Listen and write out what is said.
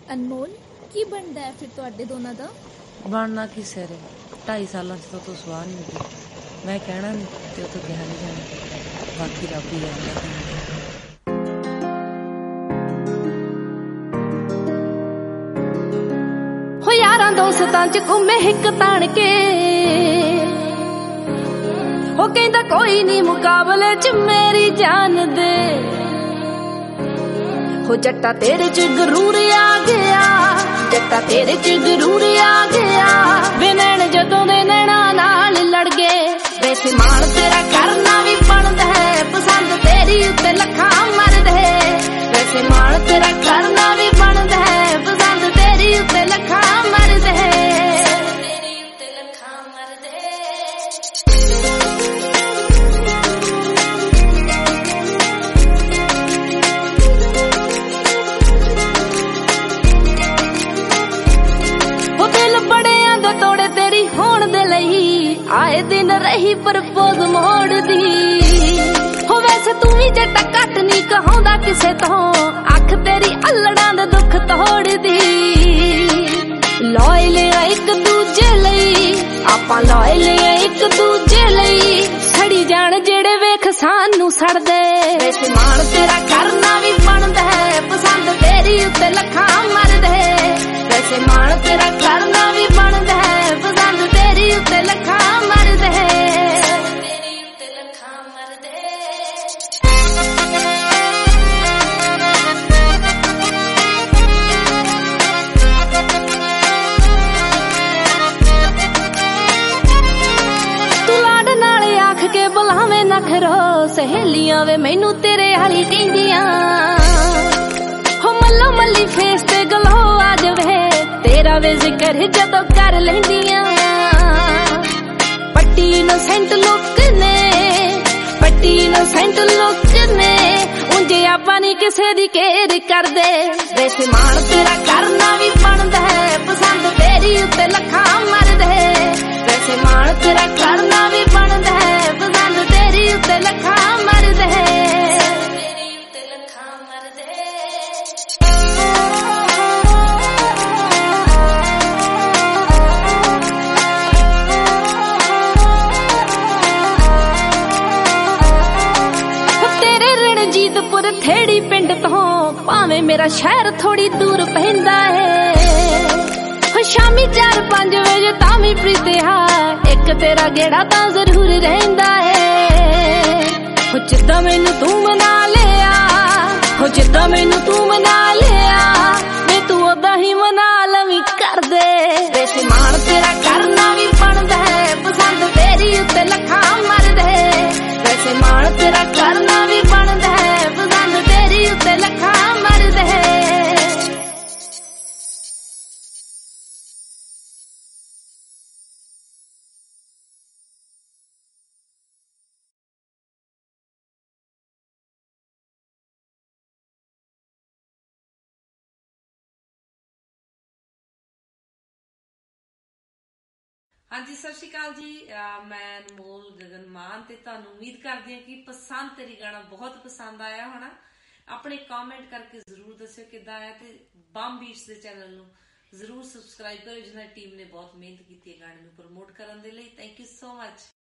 ਅਨਮੋਲ, ਕੀ ਬਣਦਾ ਹੈ ਫਿਰ ਤੁਹਾਡੇ ਦੋਨਾਂ ਦਾ? ਬਣਨਾ ਕੀ ਸਿਰੇ 2.5 ਸਾਲਾਂ 'ਚ ਤਾਂ ਤੂੰ ਸਵਾਹ ਨਹੀਂ ਮਿਲੀ। ਮੈਂ ਕਹਿਣਾ ਨਹੀਂ ਤੇ ਉਹ ਤੋਂ ਕਿਹਾ ਨਹੀਂ ਜਾਣਾ, ਬਾਕੀ ਰੱਬ ਹੀ ਜਾਣਦਾ। ਹੋ ਯਾਰਾਂ ਦੋਸਤਾਂ 'ਚ ਘੁੰਮੇ ਹਿੱਕ ਤਾਣ ਕੇ, ਉਹ ਕਹਿੰਦਾ ਕੋਈ ਨਹੀਂ ਮੁਕਾਬਲੇ 'ਚ ਮੇਰੀ ਜਾਨ ਦੇ। ਹੋ ਜੱਟਾ ਤੇਰੇ 'ਚ ਗਰੂਰ ਆ ਗਿਆ, ਜੱਟਾ ਤੇਰੇ 'ਚ ਗਰੂਰ ਆ ਗਿਆ। ਵੇ ਨੈਣ ਜਦੋਂ ਦੇ ਨੈਣਾ ਨਾਲ ਲੜ ਗਏ, ਵੈਸੇ ਮਾਣ ਤੇਰਾ ਕਰਨਾ ਵੀ ਬਣਦਾ ਹੈ, ਪਸੰਦ ਤੇਰੀ ਉੱਤੇ ਲੱਖਾਂ ਮਰਦੇ। ਵੈਸੇ ਮਾਣ ਤੇਰਾ ਕਰਨਾ ਵੀ ਬਣਦਾ ਹੈ, ਪਸੰਦ ਤੇਰੀ ਉੱਤੇ ਲੱਖਾਂ ਮਰਦੇ। ਤੋੜੇ ਤੇਰੀ ਹੋਣ ਦੇ ਲਈ ਆਏ ਦਿਨ ਰਹੀ ਪ੍ਰਪੋਜ਼ ਮੋੜਦੀ। ਹੋ ਵੈਸੇ ਤੂੰ ਵੀ ਜੱਟਾ ਘੱਟ ਨਹੀਂ ਕਹਾਉਂਦਾ ਕਿਸੇ ਤੋਂ, ਅੱਖ ਤੇਰੀ ਅਲੜਾਂ ਦੇ ਦੁੱਖ ਤੋੜਦੀ। ਲੋਇਲ ਆ ਇੱਕ ਦੂਜੇ ਲਈ, ਆਪਾਂ ਲੋਇਲ ਆ ਇੱਕ ਦੂਜੇ ਲਈ। ਸੜੀ ਜਾਣ ਜਿਹੜੇ ਵੇਖ ਸਾਨੂੰ ਸੜਦੇ। ਵੈਸੇ ਮਾਣ ਤੇਰਾ ਕਰਨਾ ਵੀ ਬਣਦਾ ਹੈ, ਪਸੰਦ ਤੇਰੀ ਉੱਤੇ ਲੱਖਾਂ ਮਰਦੇ। ਵੈਸੇ ਮਾਣ ਤੇਰਾ ਕਰਨਾ ਵੀ ਬਣਦਾ ਹੈ, ਪਸੰਦ ਤੇਰੀ ਉੱਤੇ ਲੱਖਾਂ ਮਰਦੇ। ਤੇਰੀ ਉੱਤੇ ਲੱਖਾਂ ਮਰਦੇ। ਤੂੰ ਲਾਡ ਨਾਲ ਆਖ ਕੇ ਬੁਲਾਵੇਂ ਨਖਰੋ, ਸਹੇਲੀਆਂ ਵੇ ਮੈਨੂੰ ਤੇਰੇ ਵਾਲੀ ਕਹਿੰਦੀਆਂ। ਹੋ ਮੱਲੋ ਮੱਲੀ ਫੇਸ ਤੇ ਗਲੋ ਆ ਜਾਵੇ, ਤੇਰਾ ਵੇ ਜ਼ਿਕਰ ਜਦੋਂ ਕਰ ਲੈਂਦੀਆਂ। ਪੱਟੀ ਨੂੰ ਸੈਂਟ ਲੁੱਕ ਨੇ, ਪੱਟੀ ਨੂੰ ਸੈਂਟ ਲੁੱਕ ਨੇ। ਉਂਝ ਆਪਾਂ ਨਹੀਂ ਕਿਸੇ ਦੀ ਕੇਅਰ ਕਰਦੇ। ਵੈਸੇ ਮਾਣ ਤੇਰਾ ਕਰਨਾ ਵੀ ਬਣਦਾ ਹੈ, ਪਸੰਦ ਤੇਰੀ ਉੱਤੇ ਲੱਖਾਂ ਮਰਦੇ। ਵੈਸੇ ਮਾਣ ਤੇਰਾ ਕਰਨਾ ਵੀ ਬਣਦਾ ਹੈ, ਪਸੰਦ ਤੇਰੀ ਉੱਤੇ ਲੱਖਾਂ ਮਰਦੇ। ਤੇਰੀ ਉੱਤੇ ਲੱਖਾਂ ਮਰਦੇ। ਥੇੜੀ ਪਿੰਡ ਤੋਂ ਭਾਵੇਂ ਮੇਰਾ ਸ਼ਹਿਰ ਥੋੜੀ ਦੂਰ ਪੈਂਦਾ ਏ। ਸ਼ਾਮੀ 4-5 ਵਜੇ ਤਾਂ ਵੀ ਪ੍ਰੀਤਿਆ ਇੱਕ ਤੇਰਾ ਗੇੜਾ ਤਾਂ ਜ਼ਰੂਰ ਰਹਿੰਦਾ ਏ। ਹੋ ਜਿੱਦਾਂ ਮੈਨੂੰ ਤੂੰ ਮਨਾ ਲਿਆ, ਹੋ ਜਿੱਦਾਂ ਮੈਨੂੰ ਤੂੰ ਮਨਾ ਲਿਆ, ਵੇ ਤੂੰ ਓਦਾਂ ਹੀ ਮਨਾ ਲਵੀਂ ਕਰਦੇ। ਵੈਸੇ ਮਾਣ ਤੇਰਾ ਕਰਨਾ ਵੀ ਬਣਦਾ ਹੈ, ਪਸੰਦ ਤੇਰੀ ਉੱਤੇ ਲੱਖਾਂ ਮਰਦੇ। ਵੈਸੇ ਮਾਣ ਤੇਰਾ ਕਰਨਾ ਵੀ ਬਣਦਾ ਹੈ, ਪਸੰਦ ਤੇਰੀ ਉੱਤੇ ਲੱਖਾਂ ਮਰਦੇ। ਹਾਂਜੀ, ਸਤਿ ਸ਼੍ਰੀ ਅਕਾਲ ਜੀ। ਮੈਂ ਅਨਮੋਲ ਗਗਨ ਮਾਨ ਤੇ ਤੁਹਾਨੂੰ ਉਮੀਦ ਕਰਦੀ ਹਾਂ ਕਿ ਪਸੰਦ ਤੇਰੀ ਗਾਣਾ ਬਹੁਤ ਪਸੰਦ ਆਇਆ ਹੋਣਾ। ਆਪਣੇ ਕਮੈਂਟ ਕਰਕੇ ਜ਼ਰੂਰ ਦੱਸਿਓ ਕਿੱਦਾਂ ਆਇਆ, ਤੇ ਬੰਬ ਬੀਟਸ ਦੇ ਚੈਨਲ ਨੂੰ ਜ਼ਰੂਰ ਸਬਸਕ੍ਰਾਈਬ ਕਰੋ, ਜਿਨ੍ਹਾਂ ਟੀਮ ਨੇ ਬਹੁਤ ਮਿਹਨਤ ਕੀਤੀ ਹੈ ਗਾਣੇ ਨੂੰ ਪ੍ਰਮੋਟ ਕਰਨ ਦੇ ਲਈ। Thank you so much.